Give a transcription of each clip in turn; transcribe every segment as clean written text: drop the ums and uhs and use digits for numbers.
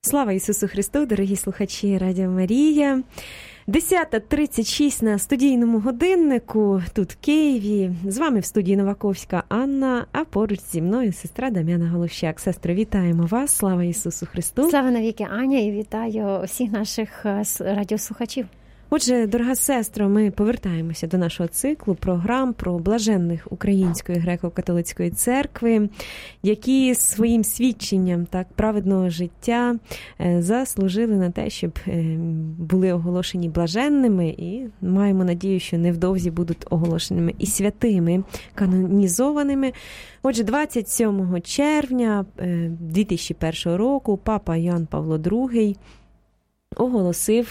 Слава Ісусу Христу, дорогі слухачі Радіо Марія. 10:36 на студійному годиннику, тут в Києві. З вами в студії Новаковська Анна, а поруч зі мною сестра Дам'яна Голощак. Сестро, вітаємо вас. Слава Ісусу Христу. Слава навіки, Аня, і вітаю всіх наших радіослухачів. Отже, дорога сестро, ми повертаємося до нашого циклу програм про блаженних Української греко-католицької церкви, які своїм свідченням так праведного життя заслужили на те, щоб були оголошені блаженними, і маємо надію, що невдовзі будуть оголошеними і святими, канонізованими. Отже, 27 червня 2001 року папа Іоанн Павло II оголосив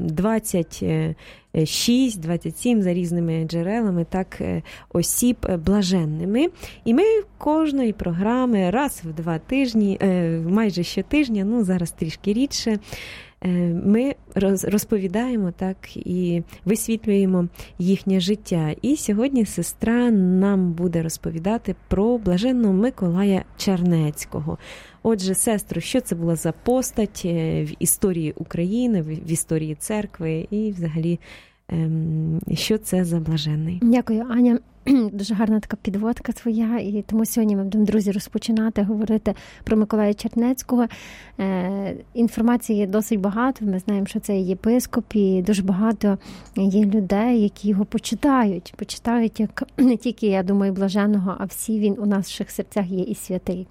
26-27 за різними джерелами так осіб блаженними. І ми кожної програми раз в 2 тижні, майже щотижня, ну зараз трішки рідше, ми розповідаємо так і висвітлюємо їхнє життя. І сьогодні сестра нам буде розповідати про блаженного Миколая Чернецького. Отже, сестро, що це була за постать в історії України, в історії церкви і взагалі, що це за блаженний? Дякую, Аня. Дуже гарна така підводка твоя, і тому сьогодні ми будемо, друзі, розпочинати говорити про Миколая Чернецького. Інформації є досить багато, ми знаємо, що це єпископ, і дуже багато є людей, які його почитають як не тільки, я думаю, блаженного, а всі він у наших серцях є і святий.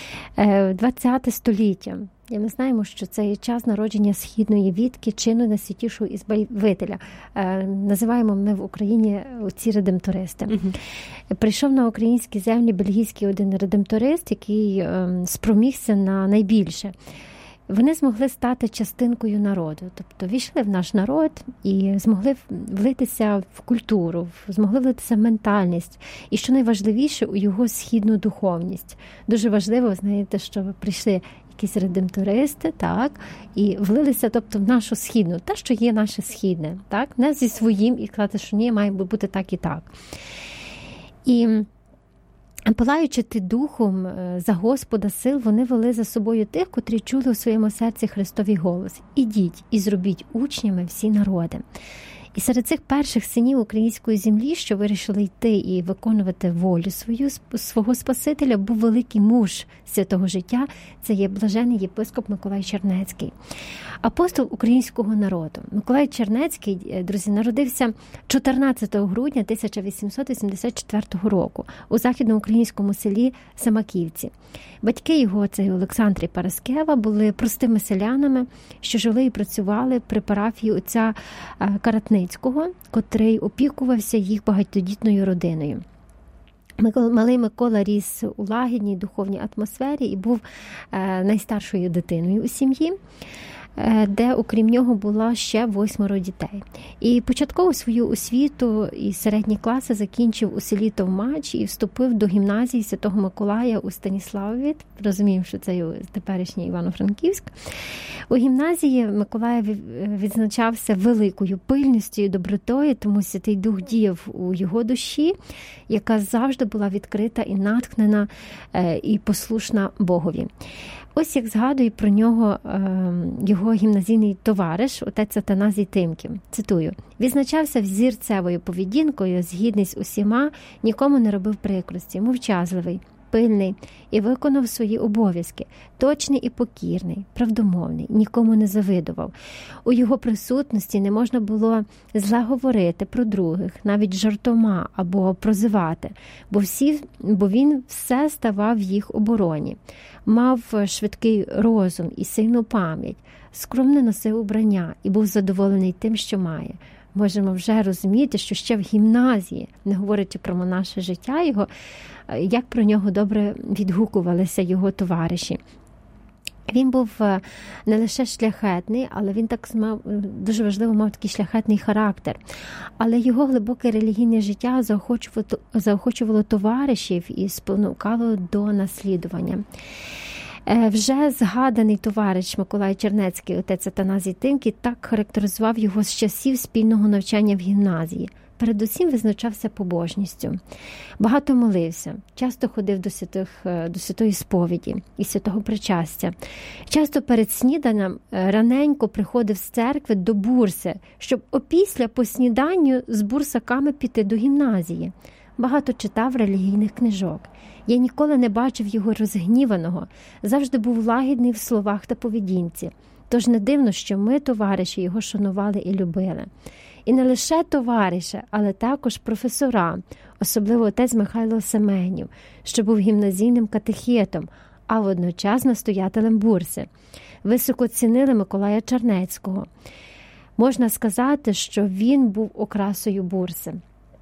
20 століття. І ми знаємо, що це є час народження східної вітки, чину найсвятішого ізбавителя. Називаємо ми в Україні ці редемтористи. Прийшов на українські землі бельгійський один редемторист, який спромігся на найбільше. Вони змогли стати частинкою народу, тобто війшли в наш народ і змогли влитися в культуру, змогли влитися в ментальність і, що найважливіше, у його східну духовність. Дуже важливо, знаєте, що прийшли якісь редемтористи, так, і влилися, тобто, в нашу східну, те, що є наше східне, так, не зі своїм і казати, що ні, має бути так і так. І палаючи ти духом за Господа сил, вони вели за собою тих, котрі чули у своєму серці Христовий голос. Ідіть і зробіть учнями всі народи. І серед цих перших синів української землі, що вирішили йти і виконувати волю свого Спасителя, був великий муж святого життя, це є блажений єпископ Миколай Чернецький. Апостол українського народу. Миколай Чернецький, друзі, народився 14 грудня 1884 року у західноукраїнському селі Самаківці. Батьки його, це Олександр і Параскева, були простими селянами, що жили і працювали при парафії отця Каратницького, котрий опікувався їх багатодітною родиною. Малий Микола ріс у лагідній духовній атмосфері і був найстаршою дитиною у сім'ї, де, окрім нього, було ще 8 дітей. І початкову свою освіту і середні класи закінчив у селі Товмач і вступив до гімназії Святого Миколая у Станіславові. Розуміємо, що це теперішній Івано-Франківськ. У гімназії Миколай відзначався великою пильністю і добротою, тому Святий Дух діяв у його душі, яка завжди була відкрита і натхнена, і послушна Богові. Ось як згадує про нього його гімназійний товариш, отець Атаназій Тимків. Цитую. «Відзначався взірцевою поведінкою, згідний з усіма, нікому не робив прикрості, мовчазливий, пильний і виконав свої обов'язки, точний і покірний, правдомовний, нікому не завидував. У його присутності не можна було зле говорити про других, навіть жартома або прозивати, бо він все ставав в їх обороні. Мав швидкий розум і сильну пам'ять, скромно носив убрання і був задоволений тим, що має». Можемо вже розуміти, що ще в гімназії, не говорячи про наше життя його, як про нього добре відгукувалися його товариші. Він був не лише шляхетний, але він так дуже важливо мав такий шляхетний характер. Але його глибоке релігійне життя заохочувало товаришів і спонукало до наслідування. Вже згаданий товариш Миколай Чернецький, отець Атаназій Тимків, так характеризував його з часів спільного навчання в гімназії. передусім визначався побожністю. Багато молився, часто ходив до святої сповіді і святого причастя. Часто перед сніданням раненько приходив з церкви до бурси, щоб опісля по сніданню з бурсаками піти до гімназії. Багато читав релігійних книжок. Я ніколи не бачив його розгніваного, завжди був лагідний в словах та поведінці. Тож не дивно, що ми, товариші, його шанували і любили. І не лише товариші, але також професора, особливо отець Михайло Семенів, що був гімназійним катехетом, а водночас настоятелем бурси. Високо цінили Миколая Чернецького. Можна сказати, що він був окрасою бурси.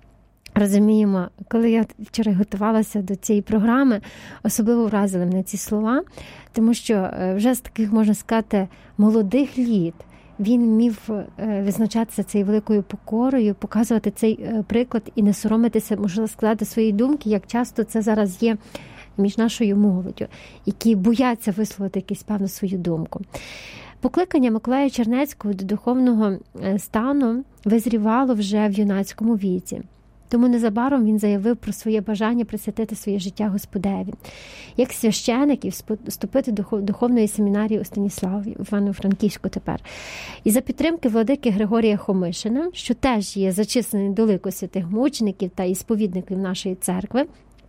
Розуміємо, коли я вчора готувалася до цієї програми, особливо вразили мене ці слова, тому що вже з таких, можна сказати, молодих літ він вмів визначатися цією великою покорою, показувати цей приклад і не соромитися, можна сказати, своєї думки, як часто це зараз є між нашою молоддю, які бояться висловити якусь певну свою думку. Покликання Миколая Чернецького до духовного стану визрівало вже в юнацькому віці. Тому незабаром він заявив про своє бажання присвятити своє життя Господеві. Як священик і вступити до духовної семінарії у Станіславі, в Івано-Франківську тепер. І за підтримки владики Григорія Хомишина, що теж є зачислений до лику святих мучеників та і сповідників нашої церкви,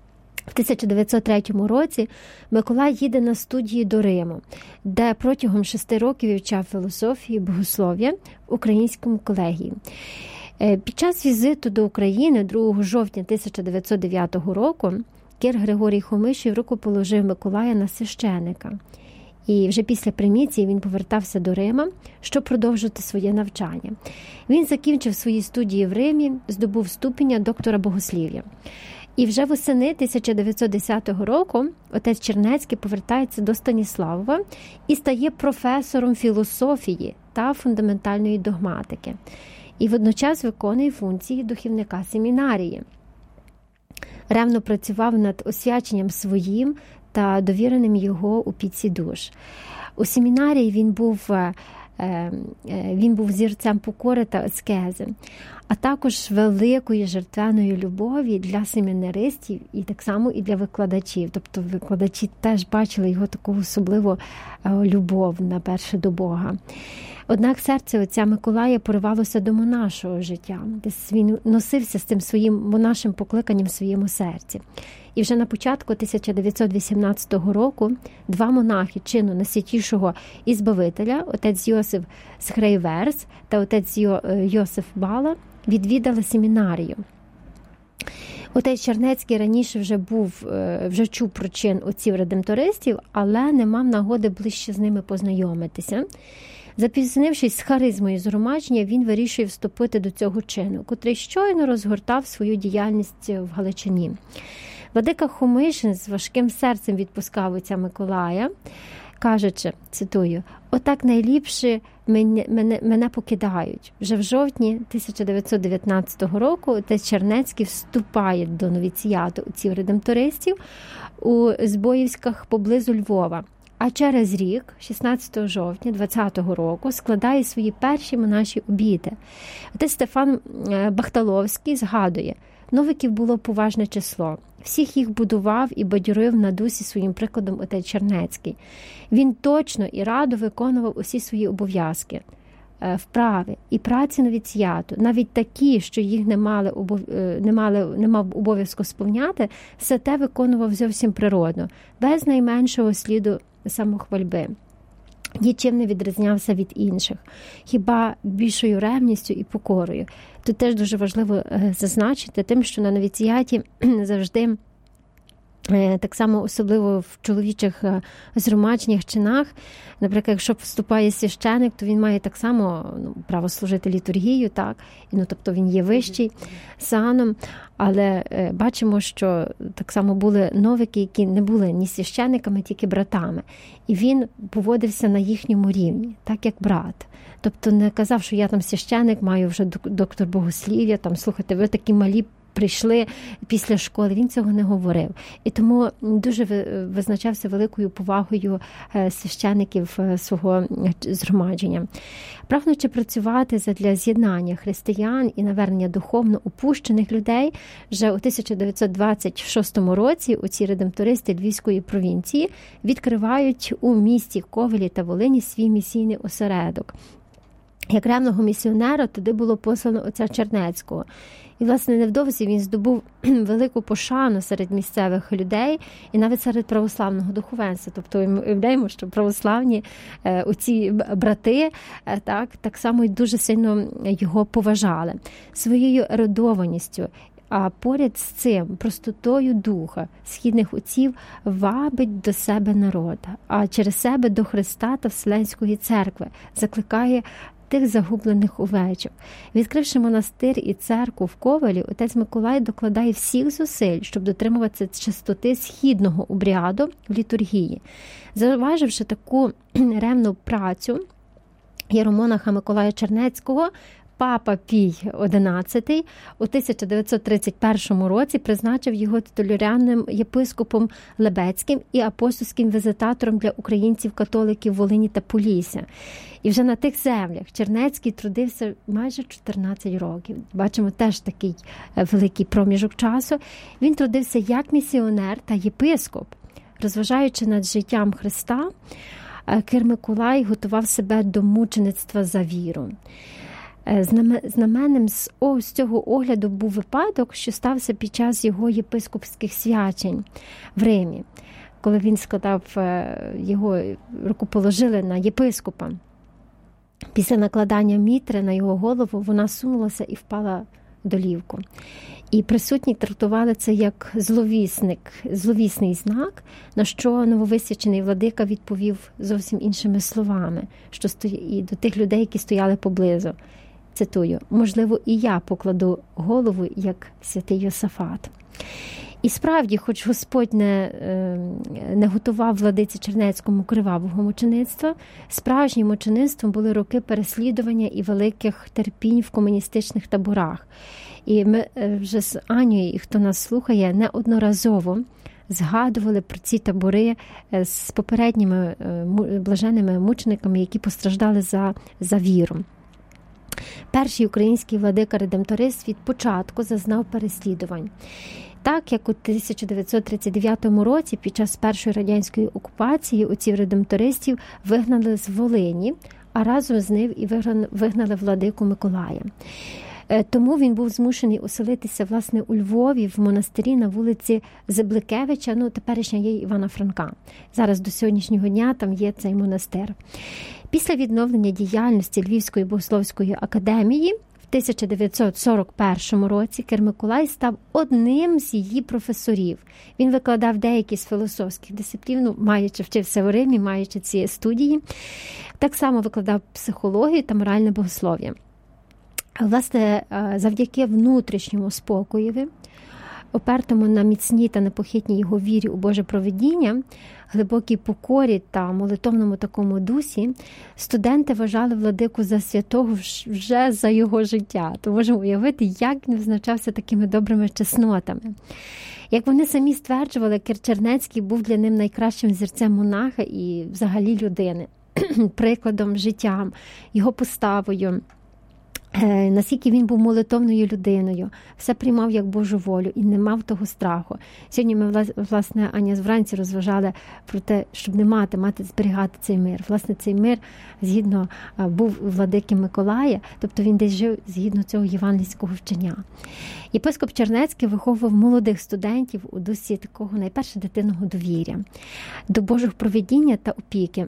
в 1903 році Миколай їде на студії до Риму, де протягом 6 років вивчав філософію і богослов'я в українському колегії. Під час візиту до України 2 жовтня 1909 року кір Григорій Хомишин рукоположив Миколая на священика. І вже після приміції він повертався до Рима, щоб продовжити своє навчання. Він закінчив свої студії в Римі, здобув ступеня доктора богослів'я. І вже восени 1910 року отець Чернецький повертається до Станіславова і стає професором філософії та фундаментальної догматики. І водночас виконує функції духівника семінарії. Ревно працював над освяченням своїм та довіреним його опіці душ. У семінарії він був зірцем покори та аскези, а також великої жертвеної любові для семінаристів і так само і для викладачів. Тобто викладачі теж бачили його таку особливу любов наперше до Бога. Однак серце отця Миколая поривалося до монашого життя, десь він носився з тим своїм монашим покликанням в своєму серці. І вже на початку 1918 року 2 монахи чину найсвятішого Ізбавителя, отець Йосиф Схрейверс та отець Йосиф Бала, відвідали семінарію. Отець Чернецький раніше вже чув про чин отців-редемтористів, але не мав нагоди ближче з ними познайомитися. Запізнившись з харизмою згромадження, він вирішує вступити до цього чину, котрий щойно розгортав свою діяльність в Галичині. Владика Хомишин з важким серцем відпускав отця Миколая, кажучи, цитую, «Отак найліпше мене покидають». Вже в жовтні 1919 року отець Чернецький вступає до новіціату отців-редемтористів у Збоївськах поблизу Львова. А через рік, 16 жовтня 20-го року, складає свої перші монаші обіти. Отець Стефан Бахталовський згадує, новиків було поважне число. Всіх їх будував і бадьорив на дусі своїм прикладом отець Чернецький. Він точно і радо виконував усі свої обов'язки, вправи і праці новіціату, навіть такі, що їх не мав обов'язку сповняти, все те виконував зовсім природно, без найменшого сліду самохвальби. Нічим не відрізнявся від інших, хіба більшою ревністю і покорою. Тут теж дуже важливо зазначити тим, що на новіціаті завжди, так само особливо в чоловічих згромадженнях, чинах, наприклад, якщо вступає священик, то він має так само право служити літургію, так? Тобто він є вищий саном, але бачимо, що так само були новики, які не були ні священиками, тільки братами. І він поводився на їхньому рівні, так як брат. Тобто не казав, що я там священик, маю вже доктор богослів'я, там, слухайте, ви такі малі прийшли після школи. Він цього не говорив. І тому дуже визначався великою повагою священиків свого згромадження. Прагнучи працювати задля з'єднання християн і навернення духовно упущених людей, вже у 1926 році оці редемтористи Львівської провінції відкривають у місті Ковелі та Волині свій місійний осередок. Як ревного місіонера туди було послано отця Чернецького. І, власне, невдовзі він здобув велику пошану серед місцевих людей і навіть серед православного духовенства. Тобто, ми уявляємо, що православні оці брати так само й дуже сильно його поважали. Своєю ерудованістю, а поряд з цим простотою духа східних отців вабить до себе народ, а через себе до Христа та Вселенської церкви, закликає тих загублених овечок. Відкривши монастир і церкву в Ковелі, отець Миколай докладає всіх зусиль, щоб дотримуватися чистоти східного обряду в літургії. Зауваживши таку ревну працю єромонаха Миколая Чернецького, Папа Пій XI у 1931 році призначив його титулярним єпископом Лебецьким і апостольським візитатором для українців-католиків Волині та Полісся. І вже на тих землях Чернецький трудився майже 14 років. Бачимо теж такий великий проміжок часу. Він трудився як місіонер та єпископ. Розважаючи над життям Христа, Кир Миколай готував себе до мучеництва за віру. Знаменним з цього огляду був випадок, що стався під час його єпископських свячень в Римі, коли він складав, його рукоположили на єпископа. Після накладання мітри на його голову вона сунулася і впала долівку. І присутні трактували це як зловісний знак, на що нововисвячений владика відповів зовсім іншими словами, що і до тих людей, які стояли поблизу. Цитую: «Можливо, і я покладу голову, як святий Йосафат». І справді, хоч Господь не готував владиці Чернецькому кривавого мучеництва, справжнім мучеництвом були роки переслідування і великих терпінь в комуністичних таборах. І ми вже з Анією, і хто нас слухає, неодноразово згадували про ці табори з попередніми блаженними мучениками, які постраждали за віру. Перший український владика-редемторист від початку зазнав переслідувань. Так, як у 1939 році під час першої радянської окупації отців редемтористів вигнали з Волині, а разом з ним і вигнали владику Миколая. Тому він був змушений оселитися, власне, у Львові, в монастирі на вулиці Зибликевича, теперішня є Івана Франка. Зараз до сьогоднішнього дня там є цей монастир. Після відновлення діяльності Львівської богословської академії в 1941 році Кир Миколай став одним з її професорів. Він викладав деякі з філософських дисциплін, вчився в Римі, маючи ці студії. Так само викладав психологію та моральне богослов'я. Власне, завдяки внутрішньому спокоєві, опертому на міцній та непохитній його вірі у Боже провидіння, глибокій покорі та молитовному такому дусі, студенти вважали владику за святого вже за його життя. То можемо уявити, як він визначався такими добрими чеснотами. Як вони самі стверджували, Кир Чернецький був для них найкращим зірцем монаха і взагалі людини, прикладом життям, його поставою, наскільки він був молитовною людиною, все приймав як Божу волю і не мав того страху. Сьогодні ми, власне, Аня вранці розважали про те, щоб не мати зберігати цей мир. Власне, цей мир, згідно, був у владики Миколая, тобто він десь жив згідно цього євангельського вчення. Єпископ Чернецький виховував молодих студентів у дусі такого найперше дитинного довір'я, до Божого провидіння та опіки.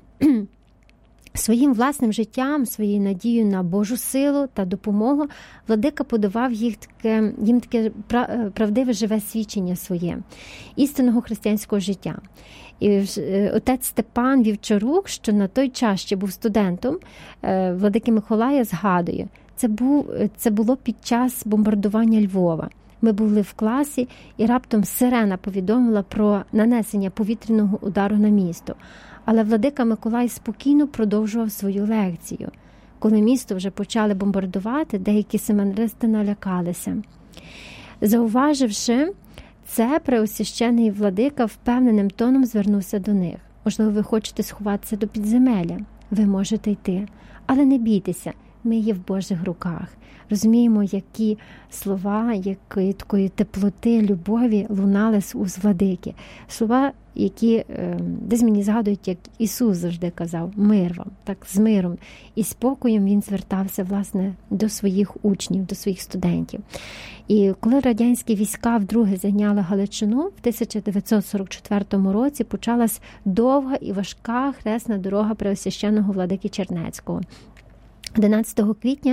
Своїм власним життям, своєю надією на Божу силу та допомогу владика подавав їм таке правдиве живе свідчення своє, істинного християнського життя. І отець Степан Вівчарук, що на той час ще був студентом владики Миколая, згадує, це було під час бомбардування Львова. Ми були в класі, і раптом сирена повідомила про нанесення повітряного удару на місто. Але владика Миколай спокійно продовжував свою лекцію. Коли місто вже почали бомбардувати, деякі семинаристи налякалися. Зауваживши це, преосвящений владика впевненим тоном звернувся до них. Можливо, ви хочете сховатися до підземелля? Ви можете йти. Але не бійтеся, ми є в Божих руках. Розуміємо, які слова, якої такої теплоти, любові лунали з уст владики. Слова, які десь мені згадують, як Ісус завжди казав: мир вам, так, з миром. І спокоєм він звертався, власне, до своїх учнів, до своїх студентів. І коли радянські війська вдруге зайняли Галичину, в 1944 році почалась довга і важка хресна дорога преосвященого владики Чернецького. 11 квітня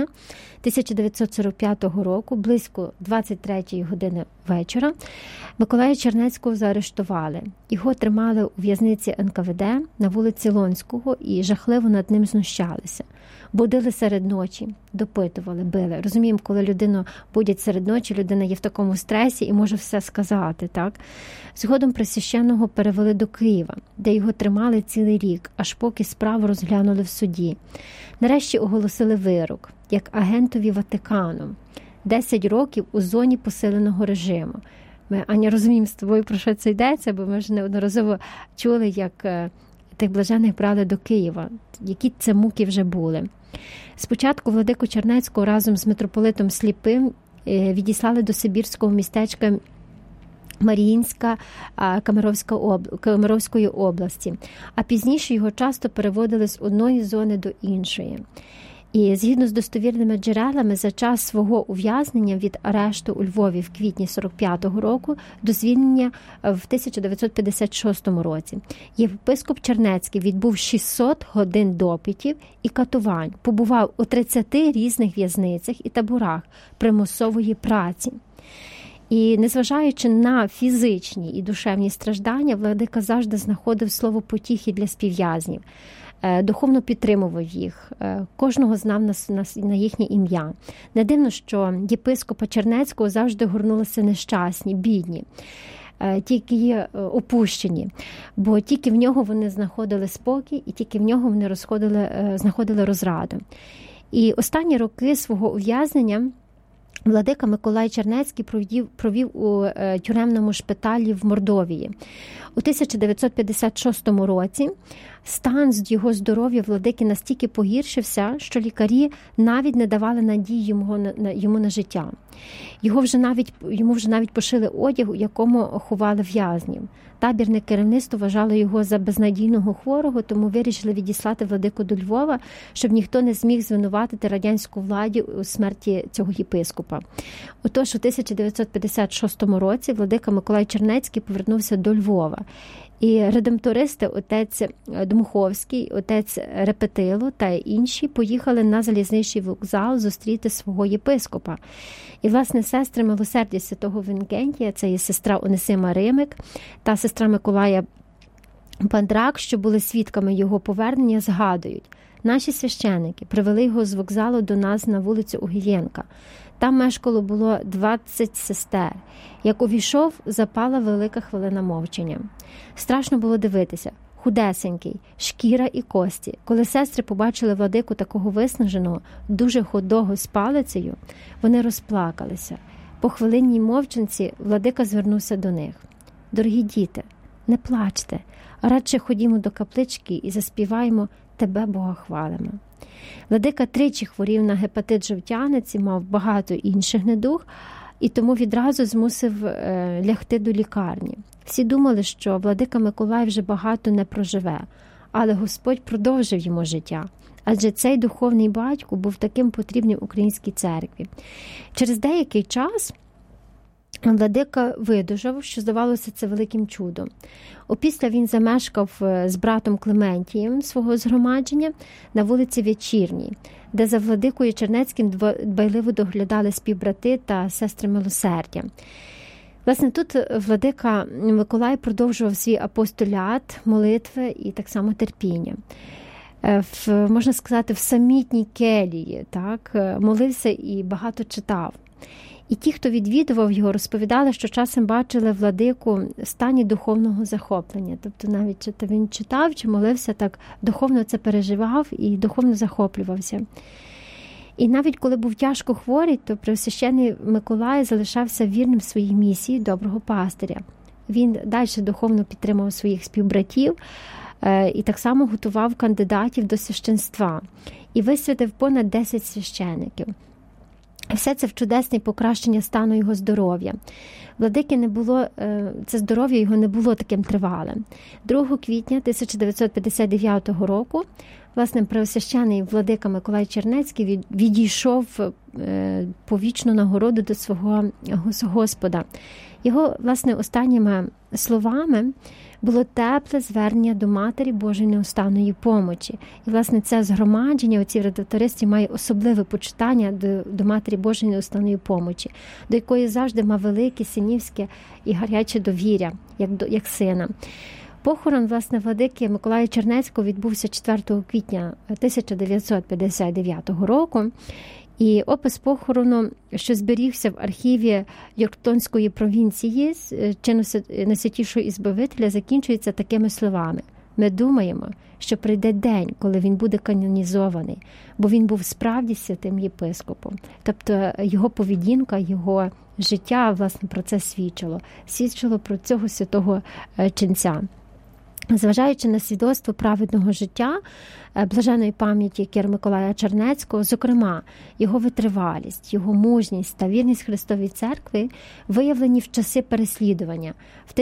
1945 року, близько 23-ї години вечора, Миколая Чернецького заарештували. Його тримали у в'язниці НКВД на вулиці Лонського і жахливо над ним знущалися. Будили серед ночі, допитували, били. Розуміємо, коли людину будять серед ночі, людина є в такому стресі і може все сказати, так? Згодом Преосвященого перевели до Києва, де його тримали цілий рік, аж поки справу розглянули в суді. Нарешті оголосили вирок, як агентові Ватикану. 10 років у зоні посиленого режиму. Ми, Аня, розуміємо з тобою, про що це йдеться, бо ми ж неодноразово чули, як тих блажених брали до Києва, які це муки вже були. Спочатку владику Чернецького разом з митрополитом Сліпим відіслали до сибірського містечка Маріїнська Камеровської області, а пізніше його часто переводили з одної зони до іншої. І згідно з достовірними джерелами, за час свого ув'язнення від арешту у Львові в квітні 45-го року до звільнення в 1956 році, єпископ Чернецький відбув 600 годин допитів і катувань, побував у 30 різних в'язницях і таборах примусової праці. І незважаючи на фізичні і душевні страждання, владика завжди знаходив слово потіхи для співв'язнів, духовно підтримував їх, кожного знав на їхнє ім'я. Не дивно, що єпископа Чернецького завжди горнулися нещасні, бідні, тільки опущені, бо тільки в нього вони знаходили спокій і тільки в нього вони знаходили розраду. І останні роки свого ув'язнення владика Миколай Чернецький провів у тюремному шпиталі в Мордовії. У 1956 році стан з його здоров'я владики настільки погіршився, що лікарі навіть не давали надії йому на життя. Йому вже навіть пошили одяг, у якому ховали в'язнів. Табірне керівництво вважало його за безнадійного хворого, тому вирішили відіслати владику до Львова, щоб ніхто не зміг звинуватити радянську владу у смерті цього єпископа. Отож, у 1956 році владика Миколай Чернецький повернувся до Львова. І редемтористи, отець Дмуховський, отець Репетило та інші поїхали на залізничний вокзал зустріти свого єпископа. І, власне, сестри Милосердя Святого Вінкентія, це є сестра Онисима Римик та сестра Миколая Пандрак, що були свідками його повернення, згадують: наші священики привели його з вокзалу до нас на вулицю Огієнка. Там мешкало було 20 сестер. Як увійшов, запала велика хвилина мовчання. Страшно було дивитися. Худесенький, шкіра і кості. Коли сестри побачили владику такого виснаженого, дуже худого з палицею, вони розплакалися. По хвилинній мовчанці владика звернувся до них. Дорогі діти, не плачте, а радше ходімо до каплички і заспіваємо «Тебе, Бога, хвалимо». Владика тричі хворів на гепатит жовтянець і мав багато інших недуг, і тому відразу змусив лягти до лікарні. Всі думали, що владика Миколай вже багато не проживе, але Господь продовжив йому життя. Адже цей духовний батько був таким потрібним українській церкві. Через деякий час владика видужав, що здавалося це великим чудом. Опісля він замешкав з братом Клементієм свого згромадження на вулиці Вечірній, де за владикою Чернецьким дбайливо доглядали співбрати та сестри Милосердя. Власне, тут владика Миколай продовжував свій апостолят, молитви і так само терпіння. Можна сказати, в самітній келії, так, молився і багато читав. І ті, хто відвідував його, розповідали, що часом бачили владику в стані духовного захоплення. Тобто навіть чи він читав, чи молився, так духовно це переживав і духовно захоплювався. І навіть коли був тяжко хворий, то Преосвященний Миколай залишався вірним своїй місії доброго пастиря. Він далі духовно підтримував своїх співбратів і так само готував кандидатів до священства. І висвятив понад 10 священиків. Все це в чудесне покращення стану його здоров'я. Владики не було, це здоров'я його не було таким тривалим. 2 квітня 1959 року, власне, Преосвящений владика Миколай Чернецький відійшов по вічну нагороду до свого Господа. Його, власне, останніми словами було тепле звернення до Матері Божої неустанної помочі. І, власне, це згромадження у цій редактористі має особливе почитання до Матері Божої неустанної помочі, до якої завжди мав велике, синівське і гаряче довір'я, як сина. Похорон, власне, владики Миколая Чернецького відбувся 4 квітня 1959 року. І опис похорону, що зберігся в архіві Йорктонської провінції чину Найсвятішого Ізбавителя, закінчується такими словами. Ми думаємо, що прийде день, коли він буде канонізований, бо він був справді святим єпископом. Тобто його поведінка, його життя, власне, про це свідчило про цього святого ченця. Зважаючи на свідоцтво праведного життя, блаженої пам'яті Кір Миколая Чернецького, зокрема, його витривалість, його мужність та вірність Христовій Церкві виявлені в часи переслідування. В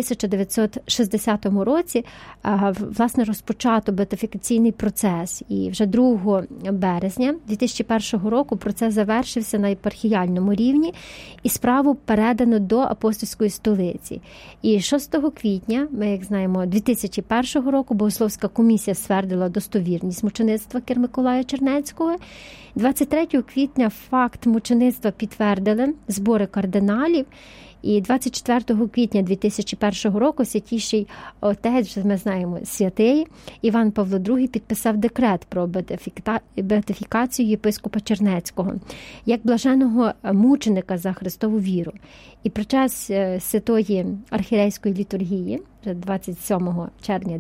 1960 році, власне, розпочато беатифікаційний процес, і вже 2 березня 2001 року процес завершився на єпархіяльному рівні, і справу передано до Апостольської столиці. І 6 квітня, ми, як знаємо, 2001 року Богословська комісія ствердила достовірність мучеництва Кір Миколая Чернецького. 23 квітня факт мучеництва підтвердили збори кардиналів. І 24 квітня 2001 року святіший отець, ми знаємо, святий Іван Павло II підписав декрет про беатифікацію єпископа Чернецького як блаженого мученика за Христову віру. І про час святої архірейської літургії, 27 червня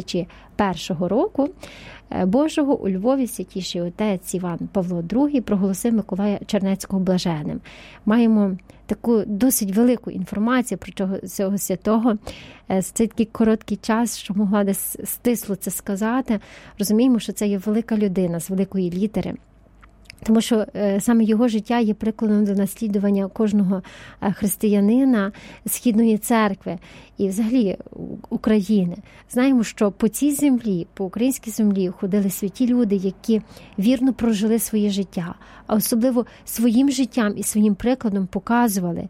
2001 року, Божого у Львові святіший отець Іван Павло II проголосив Миколая Чернецького блаженним. Маємо таку досить велику інформацію про цього святого. За цей такий короткий час, що могла десь стисло це сказати, розуміємо, що це є велика людина з великої літери. Тому що саме його життя є прикладом до наслідування кожного християнина Східної церкви і взагалі України. Знаємо, що по цій землі, по українській землі ходили святі люди, які вірно прожили своє життя, а особливо своїм життям і своїм прикладом показували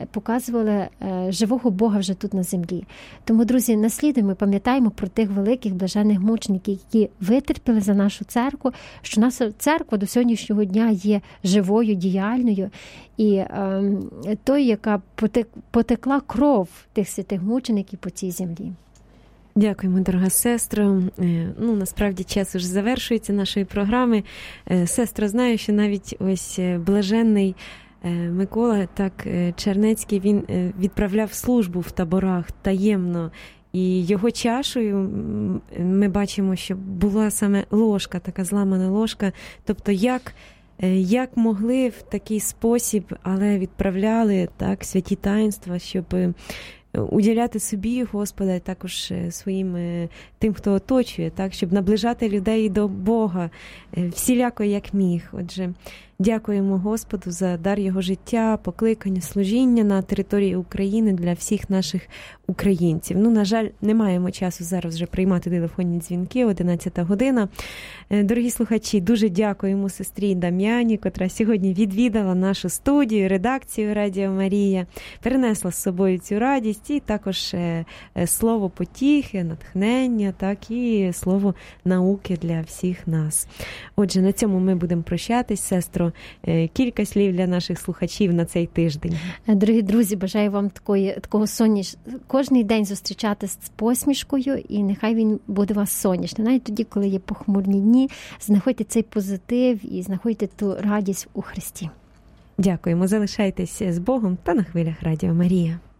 живого Бога вже тут на землі. Тому, друзі, наслідуємо, пам'ятаємо про тих великих блаженних мучеників, які витерпіли за нашу церкву, що наша церква до сьогоднішнього дня є живою, діяльною, і той, яка потекла кров тих святих мучеників по цій землі. Дякуємо, дорога сестро. Насправді час уже завершується нашої програми. Сестро, знаю, що навіть ось блаженний Микола Чернецький, він відправляв службу в таборах таємно, і його чашею ми бачимо, що була саме ложка, така зламана ложка. Тобто як могли в такий спосіб, але відправляли святі таїнства, щоб уділяти собі Господа, також своїм тим, хто оточує, щоб наближати людей до Бога, всіляко як міг. Отже, дякуємо Господу за дар Його життя, покликання, служіння на території України для всіх наших українців. На жаль, не маємо часу зараз вже приймати телефонні дзвінки, 11 година. Дорогі слухачі, дуже дякуємо сестрі Дам'яні, котра сьогодні відвідала нашу студію, редакцію Радіо Марія, перенесла з собою цю радість і також слово потіхи, натхнення, і слово науки для всіх нас. Отже, на цьому ми будемо прощатись. Сестро, кілька слів для наших слухачів на цей тиждень. Дорогі друзі, бажаю вам такого кожний день зустрічатися з посмішкою, і нехай він буде у вас сонячний. Навіть тоді, коли є похмурні дні, знаходьте цей позитив і знаходьте ту радість у Христі. Дякуємо. Залишайтеся з Богом та на хвилях Радіо Марія.